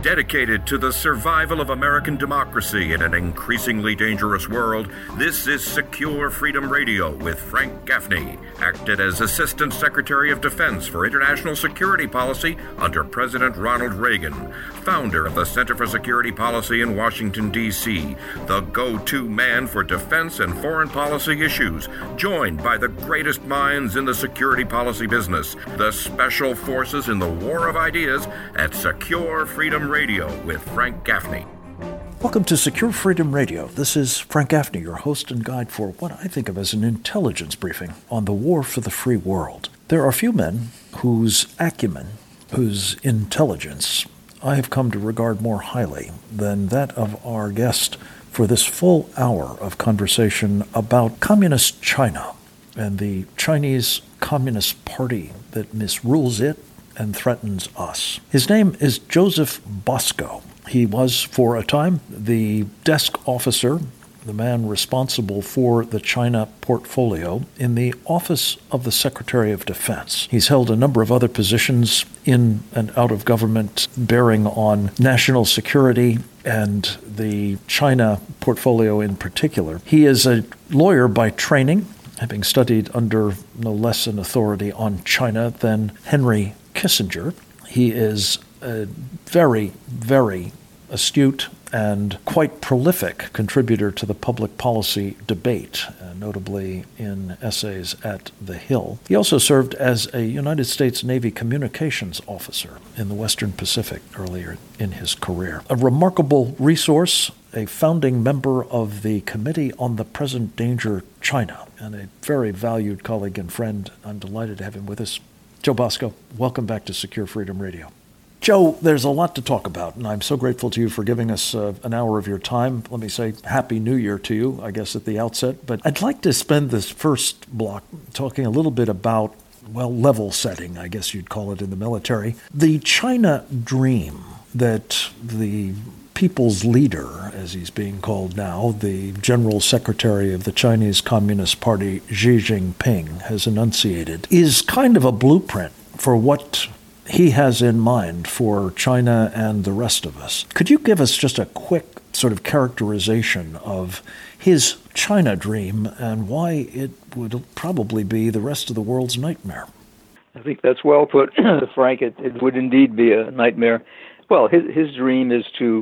Dedicated to the survival of American democracy in an increasingly dangerous world, this is Secure Freedom Radio with Frank Gaffney, acted as Assistant Secretary of Defense for International Security Policy under President Ronald Reagan, founder of the Center for Security Policy in Washington, D.C., the go-to man for defense and foreign policy issues, joined by the greatest minds in the security policy business, the special forces in the war of ideas at Secure Freedom Radio with Frank Gaffney. Welcome to Secure Freedom Radio. This is Frank Gaffney, your host and guide for what I think of as an intelligence briefing on the war for the free world. There are few men whose acumen, whose intelligence, I have come to regard more highly than that of our guest for this full hour of conversation about communist China and the Chinese Communist Party that misrules it and threatens us. His name is Joseph Bosco. He was, for a time, the desk officer, the man responsible for the China portfolio in the Office of the Secretary of Defense. He's held a number of other positions in and out of government bearing on national security and the China portfolio in particular. He is a lawyer by training, having studied under no less an authority on China than Henry Kissinger. He is a very, very astute and quite prolific contributor to the public policy debate, notably in essays at The Hill. He also served as a United States Navy communications officer in the Western Pacific earlier in his career. A remarkable resource, a founding member of the Committee on the Present Danger China, and a very valued colleague and friend. I'm delighted to have him with us. Joe Bosco, welcome back to Secure Freedom Radio. Joe, there's a lot to talk about, and I'm so grateful to you for giving us an hour of your time. Let me say Happy New Year to you, I guess, at the outset. But I'd like to spend this first block talking a little bit about, well, level setting, I guess you'd call it in the military. The China dream that the people's leader, as he's being called now, the General Secretary of the Chinese Communist Party, Xi Jinping, has enunciated, is kind of a blueprint for what he has in mind for China and the rest of us. Could you give us just a quick sort of characterization of his China dream and why it would probably be the rest of the world's nightmare? I think that's well put, Frank. It would indeed be a nightmare. Well, his dream is to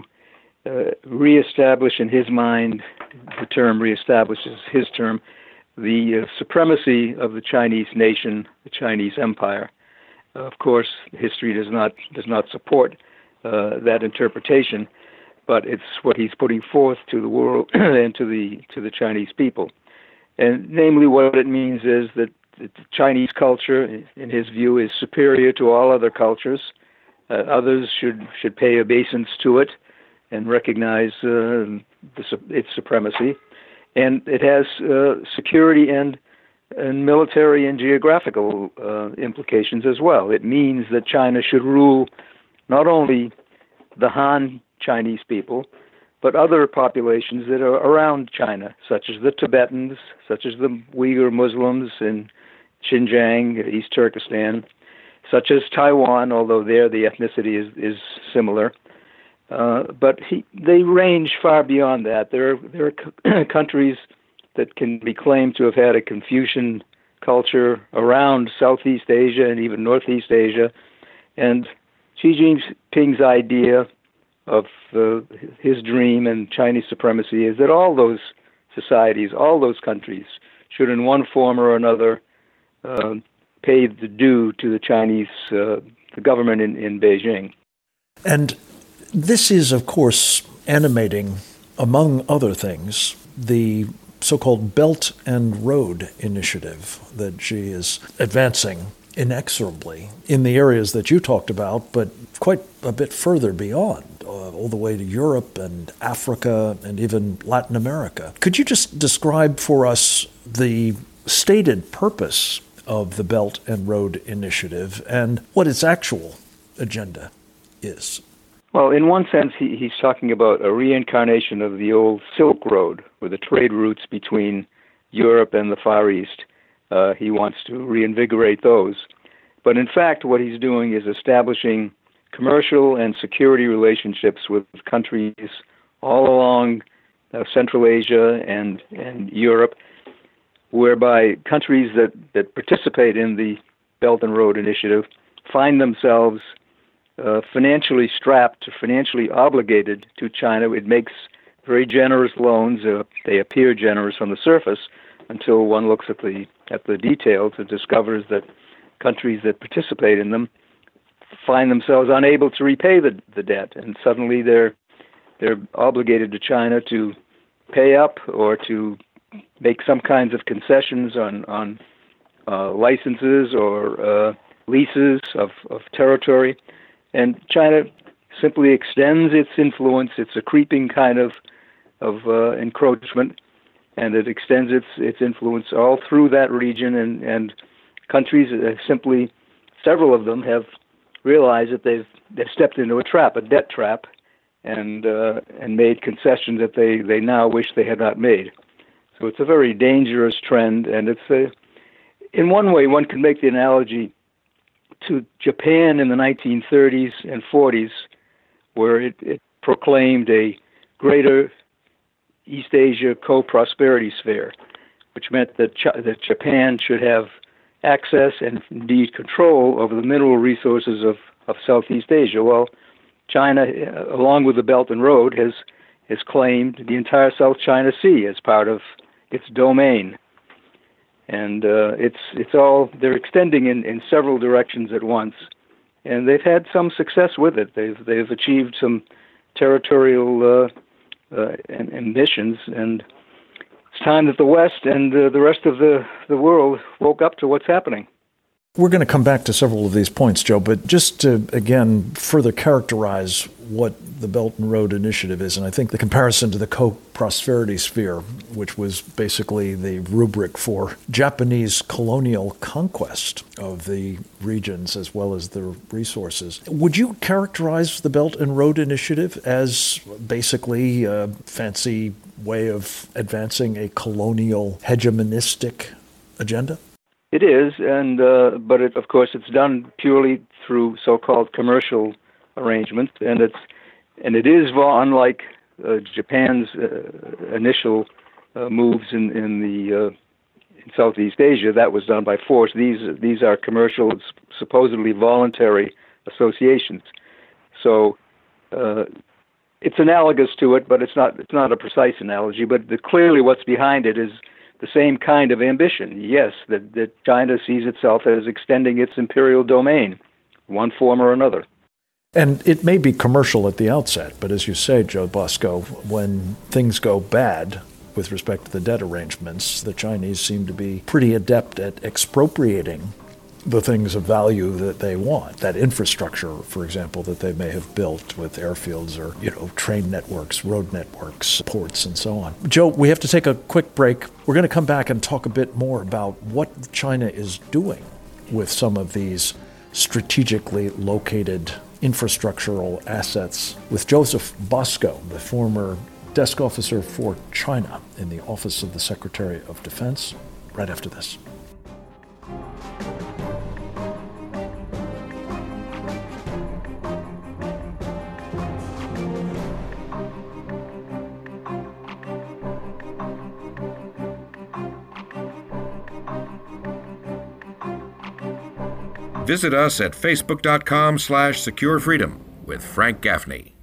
reestablish in his mind, the term reestablish is his term, the supremacy of the Chinese nation, the Chinese empire. Of course, history does not support that interpretation, but it's what he's putting forth to the world and to the Chinese people. And namely, what it means is that the Chinese culture, in his view, is superior to all other cultures. Others should pay obeisance to it and recognize its supremacy. And it has security and military and geographical implications as well. It means that China should rule not only the Han Chinese people, but other populations that are around China, such as the Tibetans, such as the Uyghur Muslims in Xinjiang, East Turkestan, such as Taiwan, although there the ethnicity is similar. But they range far beyond that. There are countries that can be claimed to have had a Confucian culture around Southeast Asia and even Northeast Asia. And Xi Jinping's idea of his dream and Chinese supremacy is that all those societies, all those countries, should in one form or another pay the due to the Chinese the government in Beijing. And this is, of course, animating, among other things, the so-called Belt and Road Initiative that Xi is advancing inexorably in the areas that you talked about, but quite a bit further beyond, all the way to Europe and Africa and even Latin America. Could you just describe for us the stated purpose of the Belt and Road Initiative and what its actual agenda is? Well, in one sense, he's talking about a reincarnation of the old Silk Road, with the trade routes between Europe and the Far East. He wants to reinvigorate those. But in fact, what he's doing is establishing commercial and security relationships with countries all along Central Asia and Europe, whereby countries that participate in the Belt and Road Initiative find themselves financially strapped, financially obligated to China. It makes very generous loans. They appear generous on the surface until one looks at the details and discovers that countries that participate in them find themselves unable to repay the debt, and suddenly they're obligated to China to pay up or to make some kinds of concessions on licenses or leases of territory, and China simply extends its influence. It's a creeping kind of encroachment, and it extends its influence all through that region, and countries simply, several of them have realized that they've stepped into a trap, a debt trap, and made concessions that they now wish they had not made. So it's a very dangerous trend, and it's in one way one can make the analogy to Japan in the 1930s and 40s, where it proclaimed a greater East Asia co-prosperity sphere, which meant that Japan should have access and indeed control over the mineral resources of Southeast Asia. Well, China, along with the Belt and Road, has claimed the entire South China Sea as part of its domain. And it's all, they're extending in several directions at once. And they've had some success with it. They've achieved some territorial ambitions, and it's time that the West and the rest of the world woke up to what's happening. We're going to come back to several of these points, Joe, but just to, again, further characterize what the Belt and Road Initiative is, and I think the comparison to the co-prosperity sphere, which was basically the rubric for Japanese colonial conquest of the regions as well as the resources. Would you characterize the Belt and Road Initiative as basically a fancy way of advancing a colonial hegemonistic agenda? It is, and but of course it's done purely through so-called commercial arrangements, and it is unlike Japan's initial moves in Southeast Asia. That was done by force. These are commercial, supposedly voluntary associations. So it's analogous to it, but it's not a precise analogy. But clearly, what's behind it is the same kind of ambition. Yes, that China sees itself as extending its imperial domain, one form or another. And it may be commercial at the outset, but as you say, Joe Bosco, when things go bad with respect to the debt arrangements, the Chinese seem to be pretty adept at expropriating the things of value that they want. That infrastructure, for example, that they may have built with airfields or, train networks, road networks, ports, and so on. Joe, we have to take a quick break. We're going to come back and talk a bit more about what China is doing with some of these strategically located infrastructural assets with Joseph Bosco, the former desk officer for China in the Office of the Secretary of Defense, right after this. Visit us at facebook.com/securefreedom with Frank Gaffney.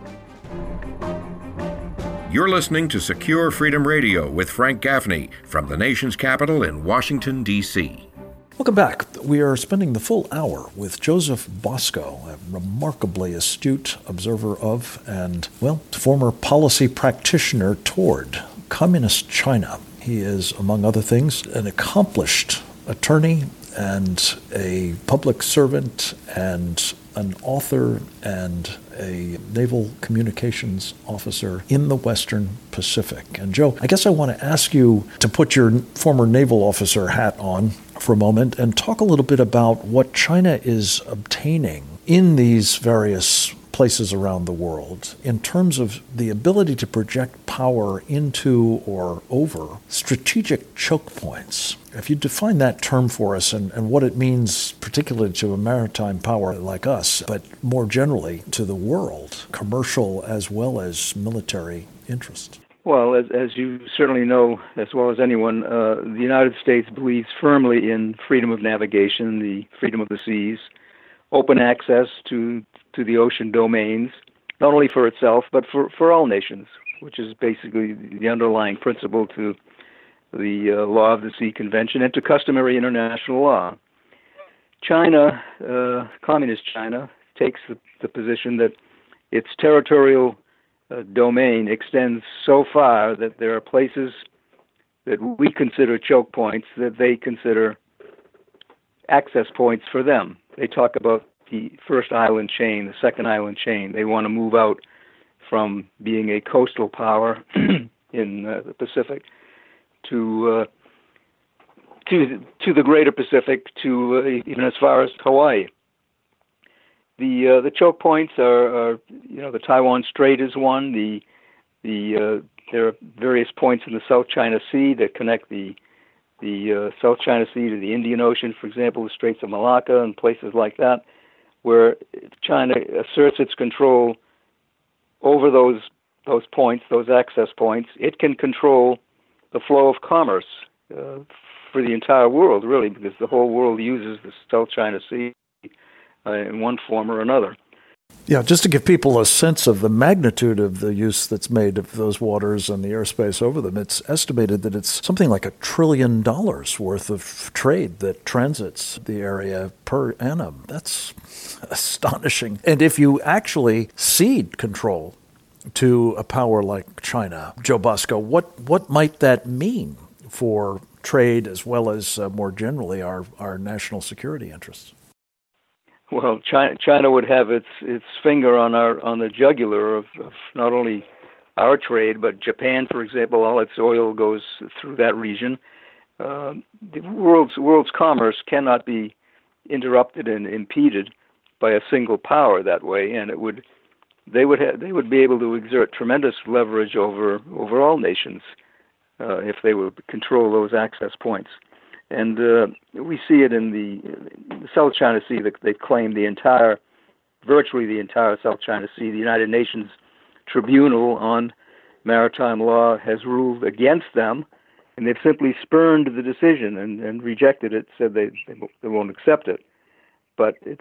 You're listening to Secure Freedom Radio with Frank Gaffney from the nation's capital in Washington, D.C. Welcome back. We are spending the full hour with Joseph Bosco, a remarkably astute observer of and, former policy practitioner toward communist China. He is, among other things, an accomplished attorney and a public servant and an author and a naval communications officer in the Western Pacific. And Joe, I guess I want to ask you to put your former naval officer hat on for a moment and talk a little bit about what China is obtaining in these various places around the world in terms of the ability to project power into or over strategic choke points. If you define that term for us and what it means particularly to a maritime power like us, but more generally to the world, commercial as well as military interests. Well, as you certainly know as well as anyone, the United States believes firmly in freedom of navigation, the freedom of the seas, open access to the ocean domains, not only for itself, but for all nations, which is basically the underlying principle to the Law of the Sea Convention and to customary international law. China, Communist China, takes the position that its territorial domain extends so far that there are places that we consider choke points that they consider access points for them. They talk about the first island chain, the second island chain. They want to move out from being a coastal power in the Pacific to the greater Pacific, to even as far as Hawaii. The choke points are the Taiwan Strait is one. There are various points in the South China Sea that connect the South China Sea to the Indian Ocean, for example, the Straits of Malacca and places like that, where China asserts its control over those points, those access points. It can control the flow of commerce for the entire world, really, because the whole world uses the South China Sea in one form or another. Yeah, just to give people a sense of the magnitude of the use that's made of those waters and the airspace over them, it's estimated that it's something like $1 trillion worth of trade that transits the area per annum. That's astonishing. And if you actually cede control to a power like China, Joe Bosco, what might that mean for trade as well as more generally our national security interests? Well, China would have its finger on the jugular of not only our trade, but Japan, for example. All its oil goes through that region. The world's commerce cannot be interrupted and impeded by a single power that way, and they would be able to exert tremendous leverage over all nations if they would control those access points. And we see it in the South China Sea. That they claim virtually the entire South China Sea. The United Nations Tribunal on Maritime Law has ruled against them, and they've simply spurned the decision and rejected it, said they won't accept it. But it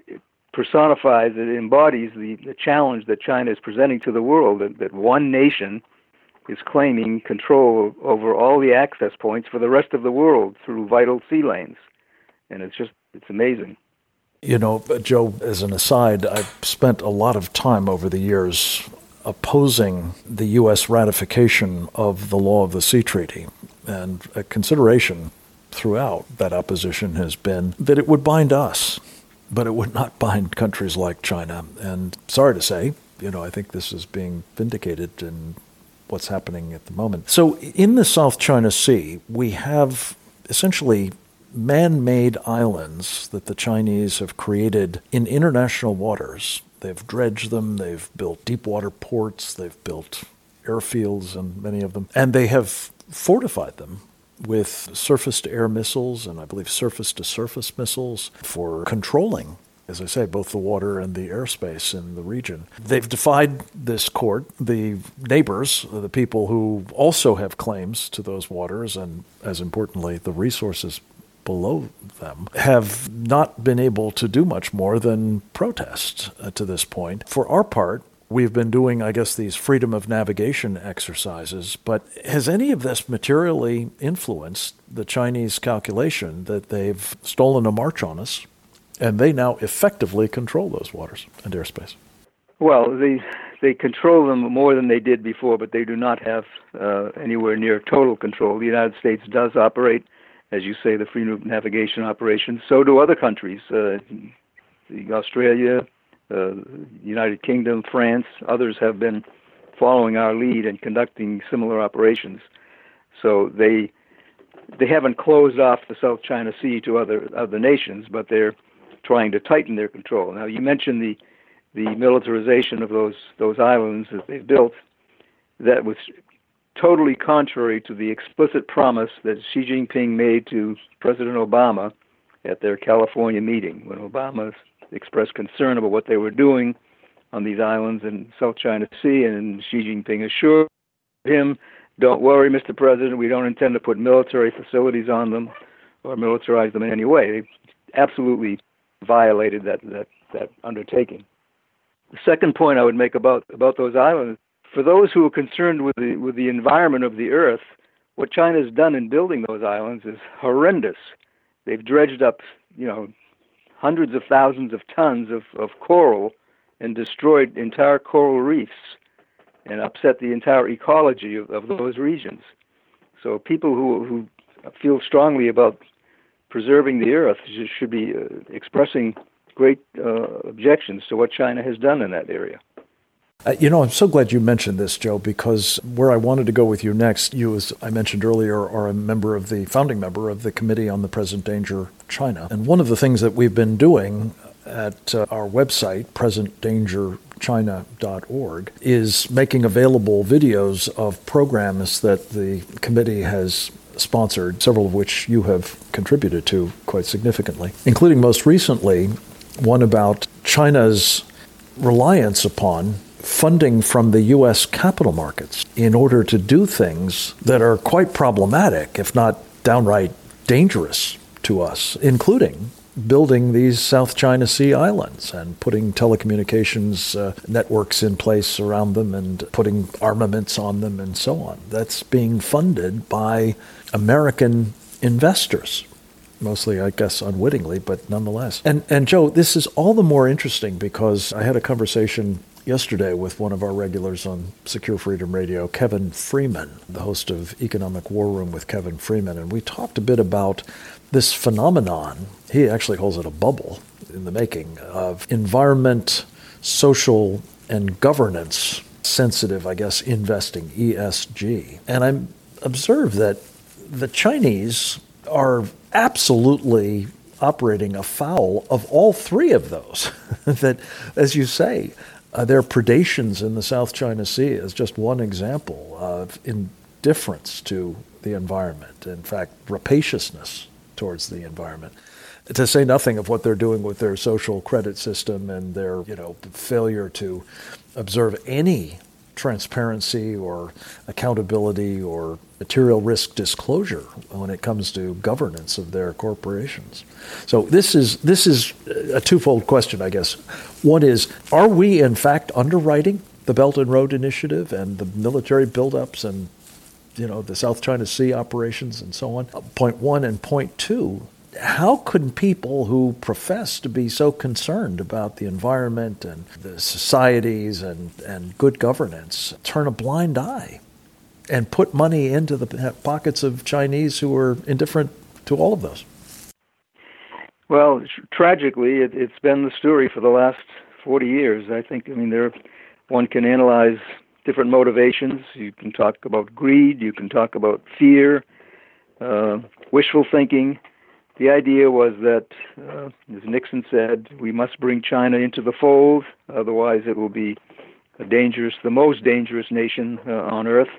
personifies, it embodies the challenge that China is presenting to the world, that one nation is claiming control over all the access points for the rest of the world through vital sea lanes. And it's amazing. You know, Joe, as an aside, I've spent a lot of time over the years opposing the U.S. ratification of the Law of the Sea Treaty. And a consideration throughout that opposition has been that it would bind us, but it would not bind countries like China. And sorry to say, I think this is being vindicated in what's happening at the moment. So in the South China Sea, we have essentially man-made islands that the Chinese have created in international waters. They've dredged them, they've built deep water ports, they've built airfields and many of them, and they have fortified them with surface-to-air missiles and I believe surface-to-surface missiles for controlling, as I say, both the water and the airspace in the region. They've defied this court. The neighbors, the people who also have claims to those waters and, as importantly, the resources below them, have not been able to do much more than protest to this point. For our part, we've been doing, I guess, these freedom of navigation exercises, but has any of this materially influenced the Chinese calculation that they've stolen a march on us, and they now effectively control those waters and airspace? Well, they control them more than they did before, but they do not have anywhere near total control. The United States does operate, as you say, the freedom of navigation operations. So do other countries, Australia, United Kingdom, France. Others have been following our lead and conducting similar operations. So they haven't closed off the South China Sea to other nations, but they're trying to tighten their control. Now, you mentioned the militarization of those islands that they've built, that was totally contrary to the explicit promise that Xi Jinping made to President Obama at their California meeting, when Obama expressed concern about what they were doing on these islands in South China Sea, and Xi Jinping assured him, "Don't worry, Mr. President, we don't intend to put military facilities on them or militarize them in any way." They absolutely violated that undertaking. The second point I would make about those islands, for those who are concerned with the environment of the Earth, what China has done in building those islands is horrendous. They've dredged up, hundreds of thousands of tons of coral and destroyed entire coral reefs and upset the entire ecology of those regions. So people who feel strongly about preserving the Earth should be expressing great objections to what China has done in that area. I'm so glad you mentioned this, Joe, because where I wanted to go with you next, you, as I mentioned earlier, are a founding member of the Committee on the Present Danger China. And one of the things that we've been doing at our website, presentdangerchina.org, is making available videos of programs that the committee has sponsored, several of which you have contributed to quite significantly, including most recently one about China's reliance upon funding from the U.S. capital markets in order to do things that are quite problematic, if not downright dangerous to us, including building these South China Sea islands and putting telecommunications networks in place around them and putting armaments on them and so on. That's being funded by American investors. Mostly, I guess, unwittingly, but nonetheless. And Joe, this is all the more interesting because I had a conversation yesterday with one of our regulars on Secure Freedom Radio, Kevin Freeman, the host of Economic War Room with Kevin Freeman, and we talked a bit about this phenomenon. He actually calls it a bubble in the making of environment, social, and governance sensitive, I guess, investing, ESG. And I observed that the Chinese are absolutely operating afoul of all three of those. That, as you say, their predations in the South China Sea is just one example of indifference to the environment, in fact, rapaciousness towards the environment. To say nothing of what they're doing with their social credit system and their, failure to observe any transparency or accountability or material risk disclosure when it comes to governance of their corporations. So this is a twofold question, I guess. One is, are we in fact underwriting the Belt and Road Initiative and the military buildups and the South China Sea operations and so on? Point one. And point two, how could people who profess to be so concerned about the environment and the societies and good governance turn a blind eye and put money into the pockets of Chinese who are indifferent to all of those? Well, tragically, it's been the story for the last 40 years. One can analyze different motivations. You can talk about greed. You can talk about fear, wishful thinking. The idea was that, as Nixon said, we must bring China into the fold, otherwise it will be the most dangerous nation on earth.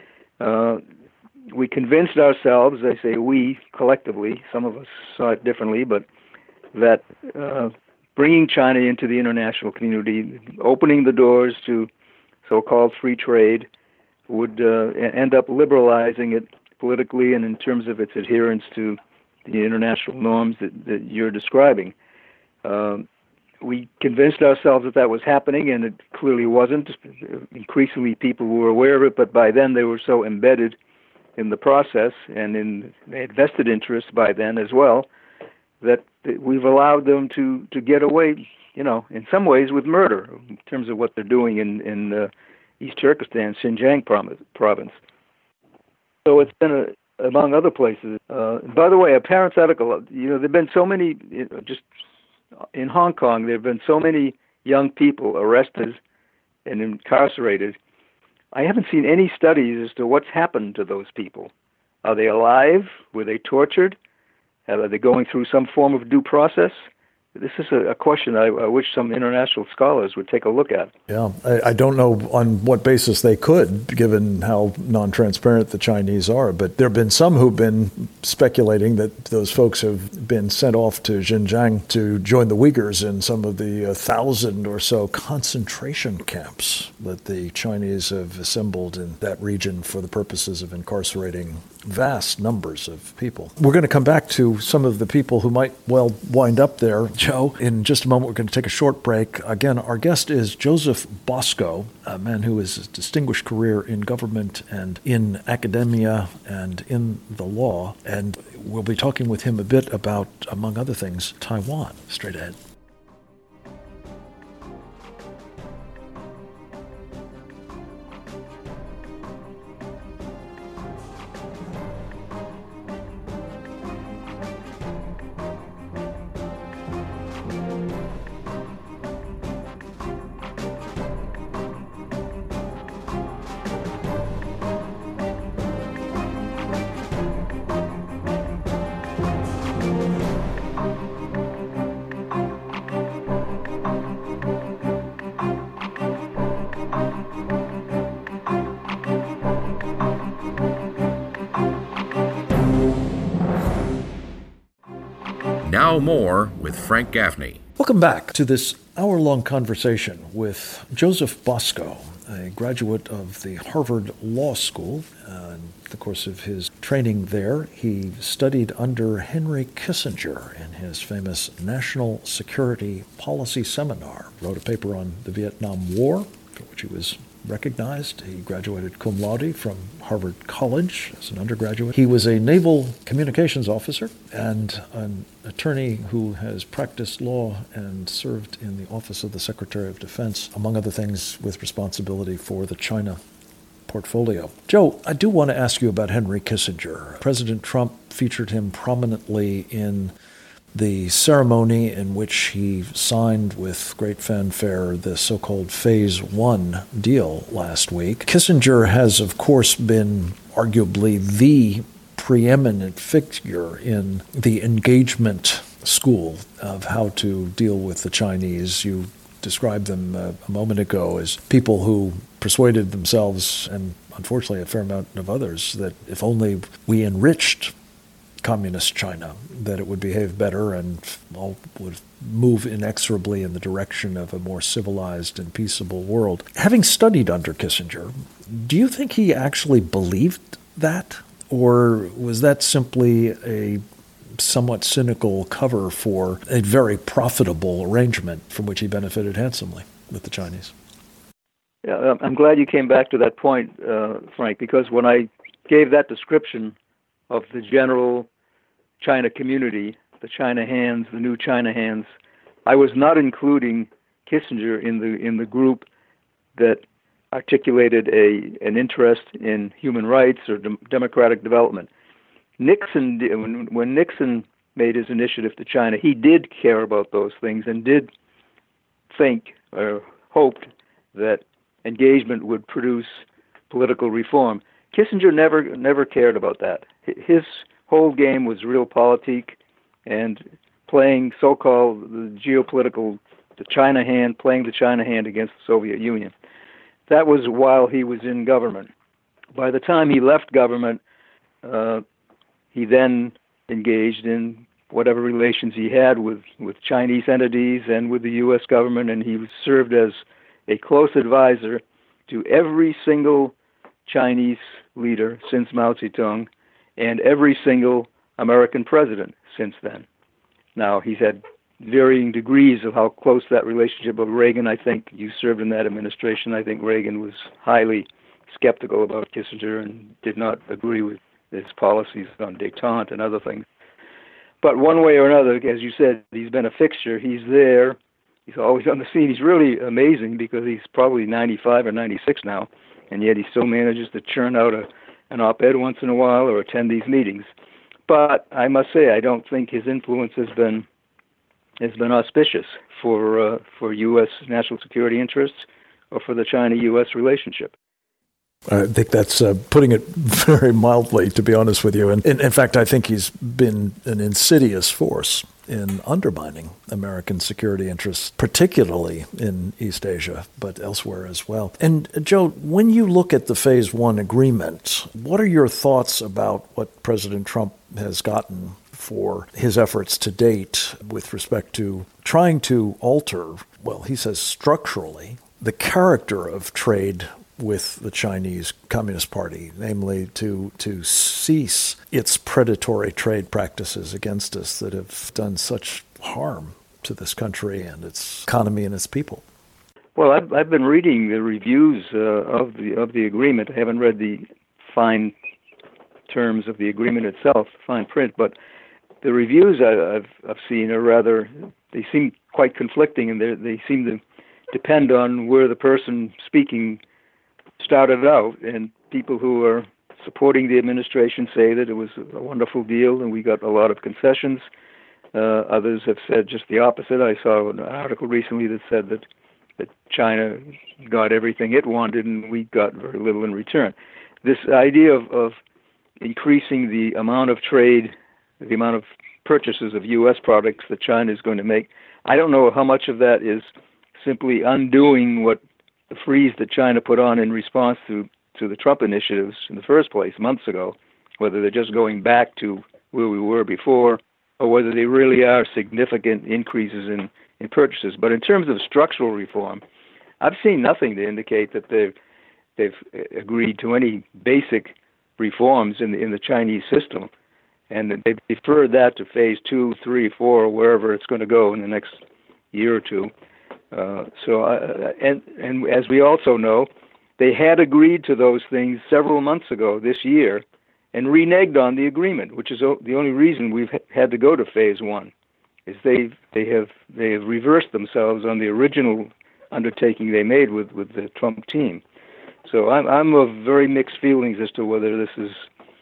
We convinced ourselves, I say we collectively, some of us saw it differently, but that bringing China into the international community, opening the doors to so-called free trade, would end up liberalizing it politically and in terms of its adherence to the international norms that you're describing. We convinced ourselves that was happening, and it clearly wasn't. Increasingly, people were aware of it, but by then they were so embedded in the process, and they had vested interests by then as well, that we've allowed them to get away, in some ways with murder, in terms of what they're doing in East Turkestan, Xinjiang province. So it's been among other places. By the way, a parenthetical, there have been so many, just in Hong Kong, there have been so many young people arrested and incarcerated. I haven't seen any studies as to what's happened to those people. Are they alive? Were they tortured? Are they going through some form of due process? this is a question I wish some international scholars would take a look at. Yeah, I don't know on what basis they could, given how non-transparent the Chinese are, but there have been some who've been speculating that those folks have been sent off to Xinjiang to join the Uyghurs in some of the 1,000 or so concentration camps that the Chinese have assembled in that region for the purposes of incarcerating vast numbers of people. We're going to come back to some of the people who might well wind up there, Joe. In just a moment, we're going to take a short break. Again, our guest is Joseph Bosco, a man who has a distinguished career in government and in academia and in the law. And we'll be talking with him a bit about, among other things, Taiwan. Straight ahead. Now more with Frank Gaffney. Welcome back to this hour-long conversation with Joseph Bosco, a graduate of the Harvard Law School. In the course of his training there, he studied under Henry Kissinger in his famous National Security Policy Seminar, wrote a paper on the Vietnam War, for which he was recognized. He graduated cum laude from Harvard College as an undergraduate. He was a naval communications officer and an attorney who has practiced law and served in the Office of the Secretary of Defense, among other things, with responsibility for the China portfolio. Joe, I do want to ask you about Henry Kissinger. President Trump featured him prominently in the ceremony in which he signed with great fanfare the so-called Phase 1 deal last week. Kissinger has, of course, been arguably the preeminent figure in the engagement school of how to deal with the Chinese. You described them a moment ago as people who persuaded themselves, and unfortunately a fair amount of others, that if only we enriched communist China, that it would behave better and all would move inexorably in the direction of a more civilized and peaceable world. Having studied under Kissinger, do you think he actually believed that? Or was that simply a somewhat cynical cover for a very profitable arrangement from which he benefited handsomely with the Chinese? Yeah, I'm glad you came back to that point, Frank, because when I gave that description of the general China community, the China hands, the new China hands, I was not including Kissinger in the group that articulated an interest in human rights or democratic development. Nixon, when Nixon made his initiative to China, he did care about those things and did think or hoped that engagement would produce political reform. Kissinger never cared about that. His whole game was realpolitik and playing so-called the geopolitical, the China hand, playing the China hand against the Soviet Union. That was while he was in government. By the time he left government, he then engaged in whatever relations he had with Chinese entities and with the U.S. government, and he served as a close advisor to every single Chinese leader since Mao Zedong and every single American president since then. Now, he's had varying degrees of how close that relationship with Reagan. I think you served in that administration. I think Reagan was highly skeptical about Kissinger and did not agree with his policies on détente and other things. But one way or another, as you said, he's been a fixture. He's there. He's always on the scene. He's really amazing because he's probably 95 or 96 now, and yet he still manages to churn out an op-ed once in a while or attend these meetings. But I must say, I don't think his influence has been auspicious for U.S. national security interests or for the China-U.S. relationship. I think that's putting it very mildly, to be honest with you. And in fact, I think he's been an insidious force in undermining American security interests, particularly in East Asia, but elsewhere as well. And Joe, when you look at the Phase 1 agreement, what are your thoughts about what President Trump has gotten for his efforts to date with respect to trying to alter, well, he says structurally, the character of trade with the Chinese Communist Party, namely to cease its predatory trade practices against us that have done such harm to this country and its economy and its people? Well, I've been reading the reviews of the agreement. I haven't read the fine terms of the agreement itself, fine print, but the reviews I've seen are they seem quite conflicting, and they seem to depend on where the person speaking started out. And people who are supporting the administration say that it was a wonderful deal and we got a lot of concessions. Others have said just the opposite. I saw an article recently that said that China got everything it wanted and we got very little in return. This idea of increasing the amount of trade, the amount of purchases of U.S. products that China is going to make, I don't know how much of that is simply undoing what the freeze that China put on in response to the Trump initiatives in the first place months ago, whether they're just going back to where we were before or whether they really are significant increases in purchases. But in terms of structural reform, I've seen nothing to indicate that they've agreed to any basic reforms in the Chinese system, and that they've deferred that to Phase 2, 3, 4, or wherever it's going to go in the next year or two. And as we also know, they had agreed to those things several months ago this year and reneged on the agreement, which is the only reason we've had to go to Phase 1, is they have reversed themselves on the original undertaking they made with the Trump team. So I'm of very mixed feelings as to whether this is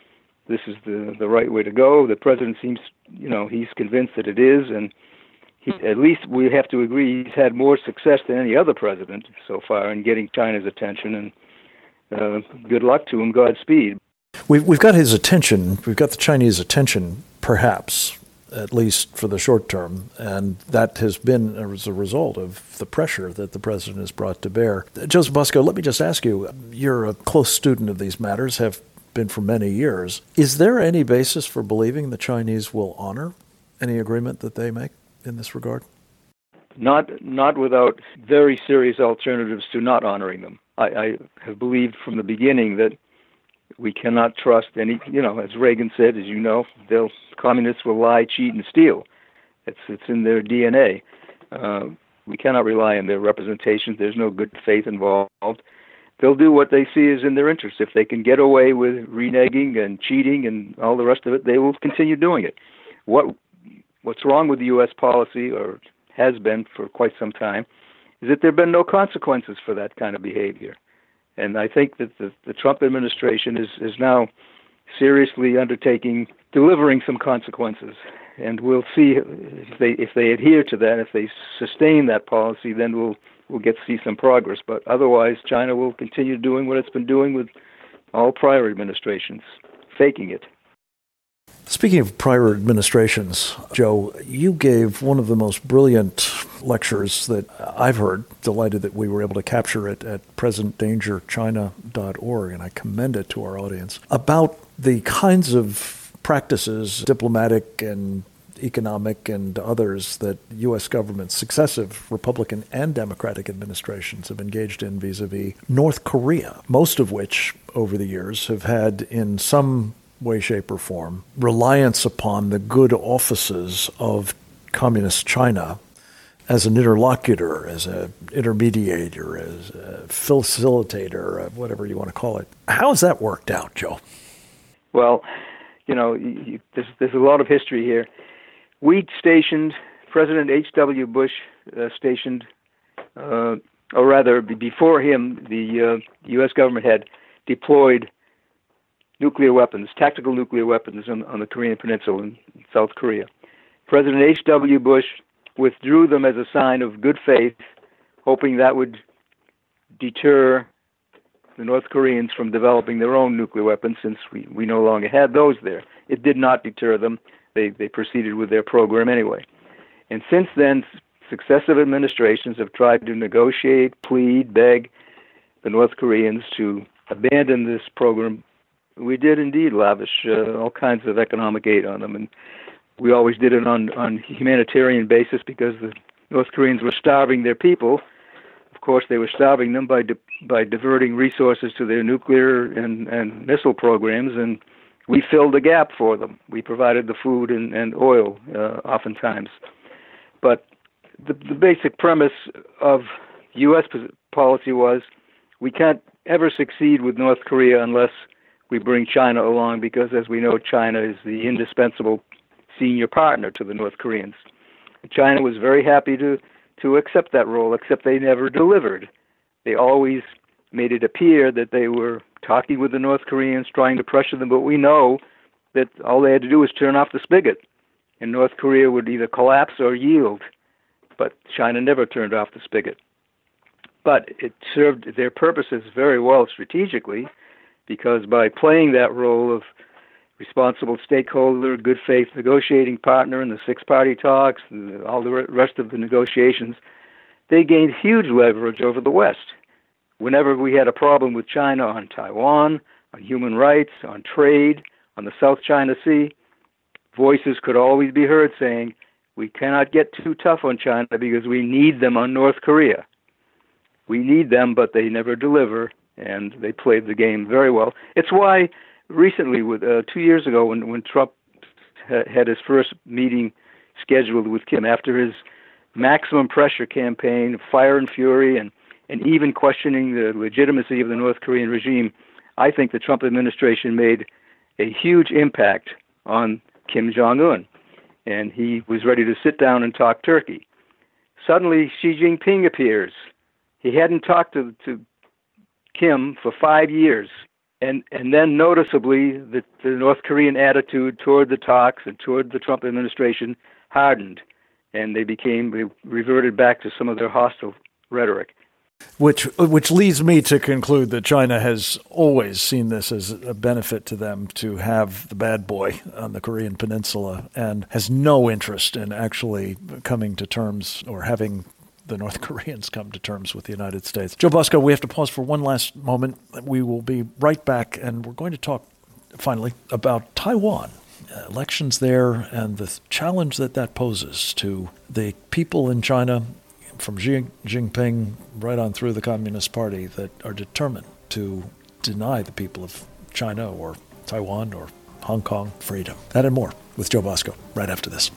the right way to go. The president seems, he's convinced that it is, and at least we have to agree he's had more success than any other president so far in getting China's attention, and good luck to him, Godspeed. We've got his attention, we've got the Chinese attention, perhaps, at least for the short term, and that has been as a result of the pressure that the president has brought to bear. Joseph Bosco, let me just ask you, you're a close student of these matters, have been for many years. Is there any basis for believing the Chinese will honor any agreement that they make in this regard? Not without very serious alternatives to not honoring them. I have believed from the beginning that we cannot trust any, as Reagan said, as you know, communists will lie, cheat, and steal. It's in their DNA. We cannot rely on their representations. There's no good faith involved. They'll do what they see is in their interest. If they can get away with reneging and cheating and all the rest of it, they will continue doing it. What's wrong with the U.S. policy, or has been for quite some time, is that there have been no consequences for that kind of behavior. And I think that the Trump administration is now seriously undertaking delivering some consequences. And we'll see if they adhere to that, if they sustain that policy, then we'll get to see some progress. But otherwise, China will continue doing what it's been doing with all prior administrations, faking it. Speaking of prior administrations, Joe, you gave one of the most brilliant lectures that I've heard. Delighted that we were able to capture it at presentdangerchina.org, and I commend it to our audience, about the kinds of practices, diplomatic and economic and others, that U.S. governments, successive Republican and Democratic administrations, have engaged in vis-a-vis North Korea, most of which, over the years, have had, in some way, shape, or form, reliance upon the good offices of Communist China as an interlocutor, as an intermediator, as a facilitator, whatever you want to call it. How has that worked out, Joe? Well, there's a lot of history here. President H.W. Bush stationed, or rather, before him, the U.S. government had deployed nuclear weapons, tactical nuclear weapons on the Korean Peninsula in South Korea. President H.W. Bush withdrew them as a sign of good faith, hoping that would deter the North Koreans from developing their own nuclear weapons, since we no longer had those there. It did not deter them. They proceeded with their program anyway. And since then, successive administrations have tried to negotiate, plead, beg the North Koreans to abandon this program. We did indeed lavish all kinds of economic aid on them, and we always did it on humanitarian basis because the North Koreans were starving their people. Of course, they were starving them by diverting resources to their nuclear and missile programs, and we filled the gap for them. We provided the food and oil oftentimes. But the basic premise of U.S. policy was we can't ever succeed with North Korea unless we bring China along, because, as we know, China is the indispensable senior partner to the North Koreans. China was very happy to accept that role, except they never delivered. They always made it appear that they were talking with the North Koreans, trying to pressure them, but we know that all they had to do was turn off the spigot, and North Korea would either collapse or yield. But China never turned off the spigot. But it served their purposes very well strategically, because by playing that role of responsible stakeholder, good faith negotiating partner in the six-party talks, all the rest of the negotiations, they gained huge leverage over the West. Whenever we had a problem with China on Taiwan, on human rights, on trade, on the South China Sea, voices could always be heard saying, we cannot get too tough on China because we need them on North Korea. We need them, but they never deliver, and they played the game very well. It's why recently, 2 years ago, when Trump had his first meeting scheduled with Kim, after his maximum pressure campaign, fire and fury, and even questioning the legitimacy of the North Korean regime, I think the Trump administration made a huge impact on Kim Jong-un, and he was ready to sit down and talk Turkey. Suddenly, Xi Jinping appears. He hadn't talked to Kim for 5 years. And then noticeably, the North Korean attitude toward the talks and toward the Trump administration hardened, and they reverted back to some of their hostile rhetoric. Which leads me to conclude that China has always seen this as a benefit to them to have the bad boy on the Korean peninsula, and has no interest in actually coming to terms or having the North Koreans come to terms with the United States. Joe Busko, we have to pause for one last moment. We will be right back, and we're going to talk finally about Taiwan, elections there, and the challenge that poses to the people in China, from Xi Jinping right on through the Communist Party, that are determined to deny the people of China or Taiwan or Hong Kong freedom. That and more with Joe Busko right after this.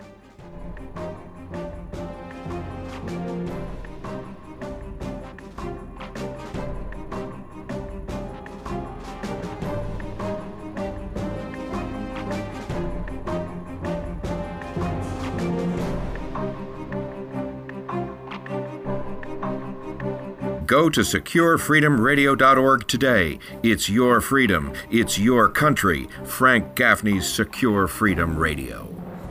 Go to SecureFreedomRadio.org today. It's your freedom. It's your country. Frank Gaffney's Secure Freedom Radio.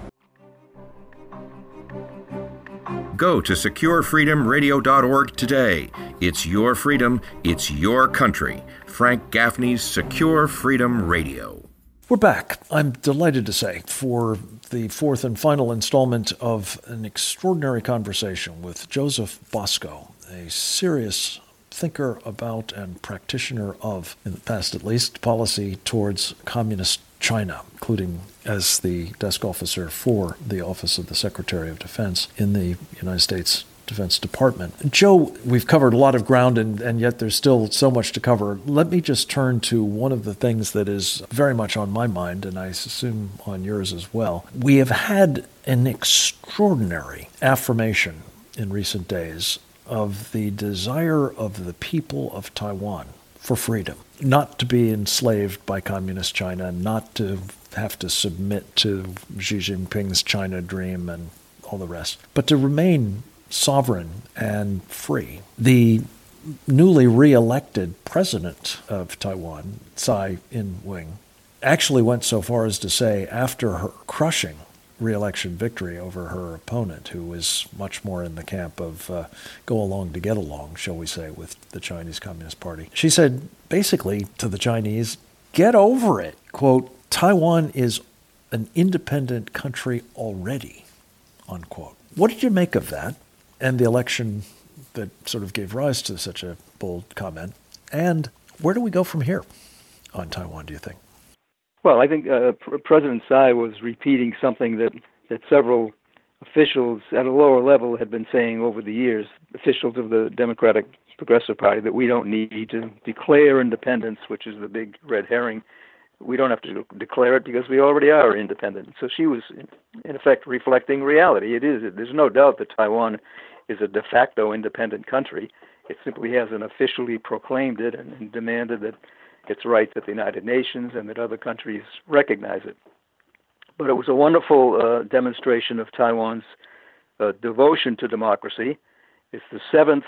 Go to SecureFreedomRadio.org today. It's your freedom. It's your country. Frank Gaffney's Secure Freedom Radio. We're back, I'm delighted to say, for the fourth and final installment of an extraordinary conversation with Joseph Busko, a serious thinker about and practitioner of, in the past at least, policy towards communist China, including as the desk officer for the Office of the Secretary of Defense in the United States Defense Department. Joe, we've covered a lot of ground, and yet there's still so much to cover. Let me just turn to one of the things that is very much on my mind, and I assume on yours as well. We have had an extraordinary affirmation in recent days of the desire of the people of Taiwan for freedom, not to be enslaved by communist China, not to have to submit to Xi Jinping's China dream and all the rest, but to remain sovereign and free. The newly re-elected president of Taiwan, Tsai Ing-wen, actually went so far as to say, after her crushing re-election victory over her opponent, who is much more in the camp of go along to get along, shall we say, with the Chinese Communist Party. She said basically to the Chinese, get over it. Quote, Taiwan is an independent country already, unquote. What did you make of that and the election that sort of gave rise to such a bold comment? And where do we go from here on Taiwan, do you think? Well, I think President Tsai was repeating something that several officials at a lower level had been saying over the years, officials of the Democratic Progressive Party, that we don't need to declare independence, which is the big red herring. We don't have to declare it because we already are independent. So she was, in effect, reflecting reality. It is. There's no doubt that Taiwan is a de facto independent country. It simply hasn't officially proclaimed it and demanded that its rights at the United Nations and that other countries recognize it. But it was a wonderful demonstration of Taiwan's devotion to democracy. It's the seventh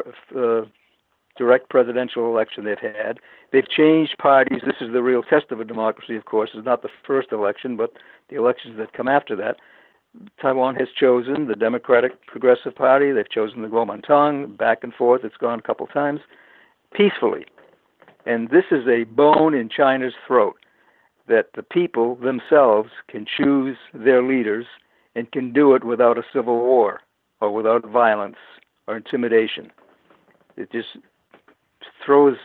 direct presidential election they've had. They've changed parties. This is the real test of a democracy, of course. It's not the first election, but the elections that come after that. Taiwan has chosen the Democratic Progressive Party. They've chosen the Kuomintang. Back and forth. It's gone a couple times peacefully. And this is a bone in China's throat, that the people themselves can choose their leaders and can do it without a civil war or without violence or intimidation. It just throws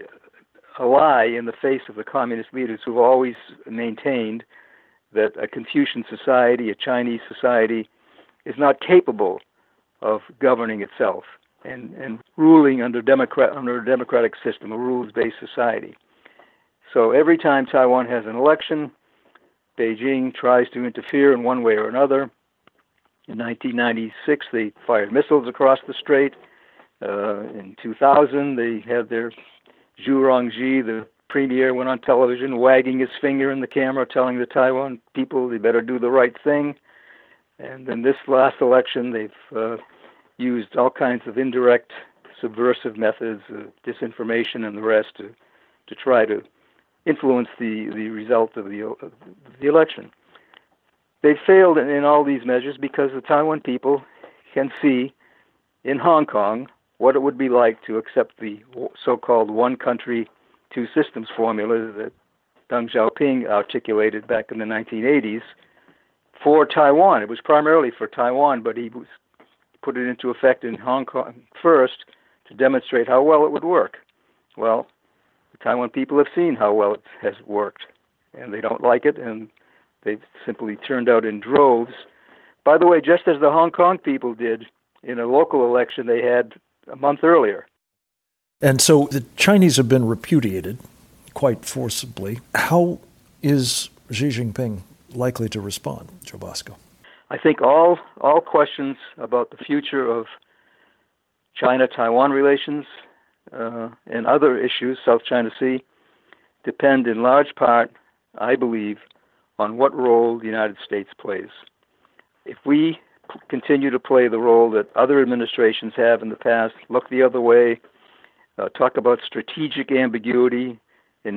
a lie in the face of the communist leaders who've always maintained that a Confucian society, a Chinese society, is not capable of governing itself and ruling under a democratic system, a rules-based society. So every time Taiwan has an election, Beijing tries to interfere in one way or another. In 1996, they fired missiles across the strait. In 2000, they had their Zhu Rongji, the premier, went on television wagging his finger in the camera, telling the Taiwan people they better do the right thing. And then this last election, they've used all kinds of indirect, subversive methods, disinformation and the rest, to try to influence the result of the election. They failed in all these measures because the Taiwan people can see in Hong Kong what it would be like to accept the so-called one country, two systems formula that Deng Xiaoping articulated back in the 1980s for Taiwan. It was primarily for Taiwan, but he put it into effect in Hong Kong first to demonstrate how well it would work. Well, the Taiwan people have seen how well it has worked, and they don't like it, and they've simply turned out in droves. By the way, just as the Hong Kong people did in a local election they had a month earlier. And so the Chinese have been repudiated quite forcibly. How is Xi Jinping likely to respond, Joe Bosco? I think all questions about the future of China-Taiwan relations and other issues, South China Sea, depend in large part, I believe, on what role the United States plays. If we continue to play the role that other administrations have in the past, look the other way, talk about strategic ambiguity. In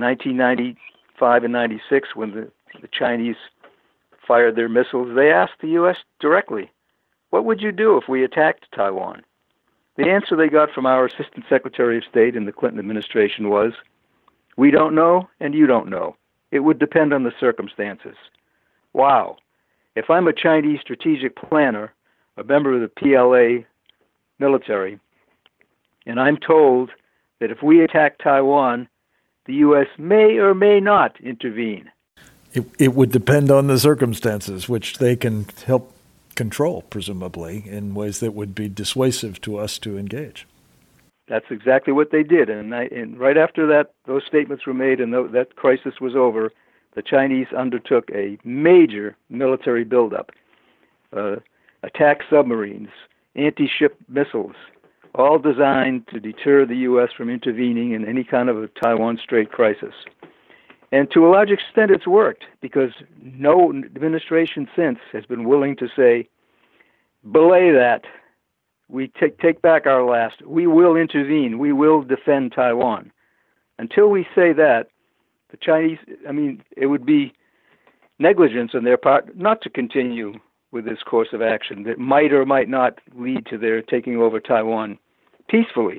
1995 and 96, when the Chinese fired their missiles, they asked the U.S. directly, what would you do if we attacked Taiwan? The answer they got from our Assistant Secretary of State in the Clinton administration was, we don't know and you don't know. It would depend on the circumstances. Wow. If I'm a Chinese strategic planner, a member of the PLA military, and I'm told that if we attack Taiwan, the U.S. may or may not intervene. It would depend on the circumstances, which they can help control, presumably, in ways that would be dissuasive to us to engage. That's exactly what they did. And right after that, those statements were made and that crisis was over, the Chinese undertook a major military buildup, attack submarines, anti-ship missiles, all designed to deter the U.S. from intervening in any kind of a Taiwan Strait crisis. And to a large extent, it's worked, because no administration since has been willing to say, belay that. We take back our last. We will intervene. We will defend Taiwan. Until we say that, the Chinese, it would be negligence on their part not to continue with this course of action that might or might not lead to their taking over Taiwan peacefully.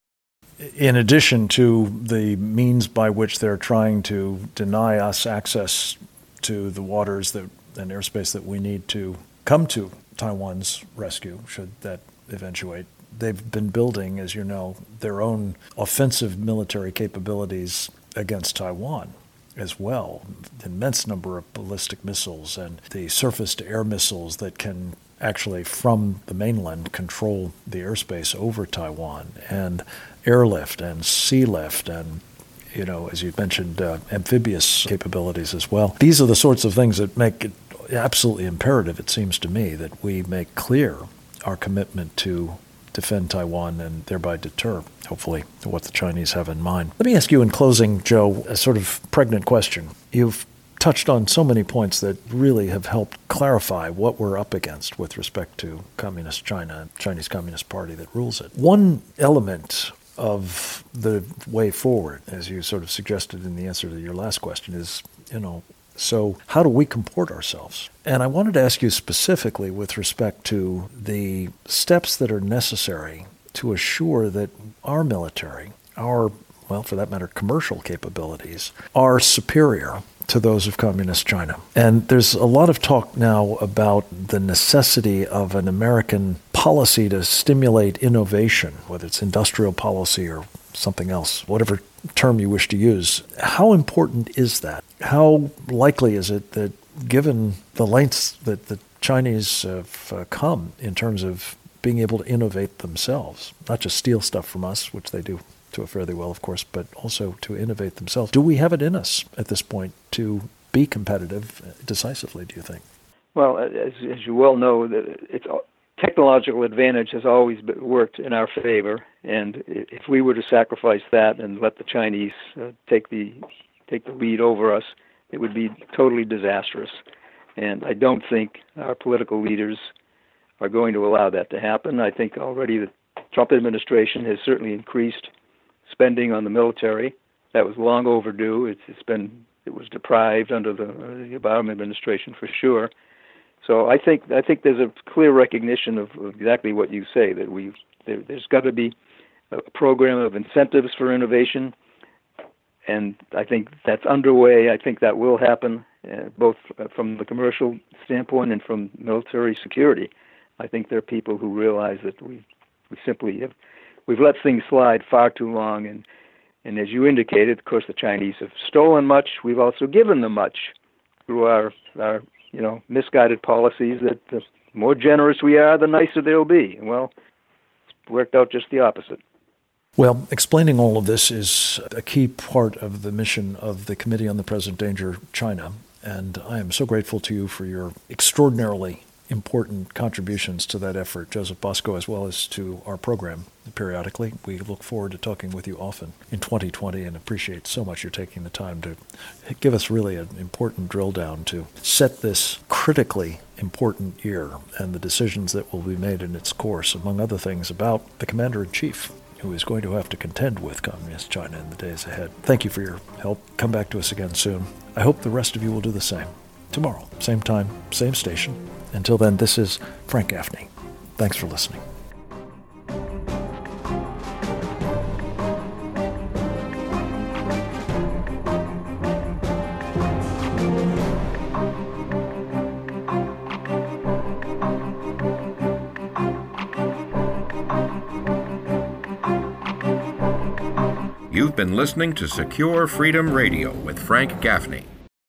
In addition to the means by which they're trying to deny us access to the waters and airspace that we need to come to Taiwan's rescue, should that eventuate, they've been building, as you know, their own offensive military capabilities against Taiwan as well. An immense number of ballistic missiles and the surface-to-air missiles that can actually, from the mainland, control the airspace over Taiwan, and airlift and sea lift and, as you mentioned, amphibious capabilities as well. These are the sorts of things that make it absolutely imperative, it seems to me, that we make clear our commitment to defend Taiwan and thereby deter, hopefully, what the Chinese have in mind. Let me ask you in closing, Joe, a sort of pregnant question. You've touched on so many points that really have helped clarify what we're up against with respect to Communist China and Chinese Communist Party that rules it. One element of the way forward, as you sort of suggested in the answer to your last question, is, so how do we comport ourselves? And I wanted to ask you specifically with respect to the steps that are necessary to assure that our military, for that matter, commercial capabilities, are superior to those of Communist China. And there's a lot of talk now about the necessity of an American policy to stimulate innovation, whether it's industrial policy or something else, whatever term you wish to use. How important is that? How likely is it that, given the lengths that the Chinese have come in terms of being able to innovate themselves, not just steal stuff from us, which they do to a fairly well, of course, but also to innovate themselves. Do we have it in us at this point to be competitive decisively, do you think? Well, as you well know, technological advantage has always worked in our favor, and if we were to sacrifice that and let the Chinese take the lead over us, it would be totally disastrous. And I don't think our political leaders are going to allow that to happen. I think already the Trump administration has certainly increased spending on the military. That was long overdue. It was deprived under the Obama administration for sure. So I think there's a clear recognition of exactly what you say, that there's got to be a program of incentives for innovation, and I think that's underway. I think that will happen, both from the commercial standpoint and from military security. I think there are people who realize that we simply we've let things slide far too long, and as you indicated, of course, the Chinese have stolen much. We've also given them much through our misguided policies, that the more generous we are, the nicer they'll be. Well, it's worked out just the opposite. Well, explaining all of this is a key part of the mission of the Committee on the Present Danger China, and I am so grateful to you for your extraordinarily important contributions to that effort, Joseph Bosco, as well as to our program periodically. We look forward to talking with you often in 2020 and appreciate so much you're taking the time to give us really an important drill down to set this critically important year and the decisions that will be made in its course, among other things, about the Commander-in-Chief, who is going to have to contend with Communist China in the days ahead. Thank you for your help. Come back to us again soon. I hope the rest of you will do the same. Tomorrow, same time, same station. Until then, this is Frank Gaffney. Thanks for listening. You've been listening to Secure Freedom Radio with Frank Gaffney.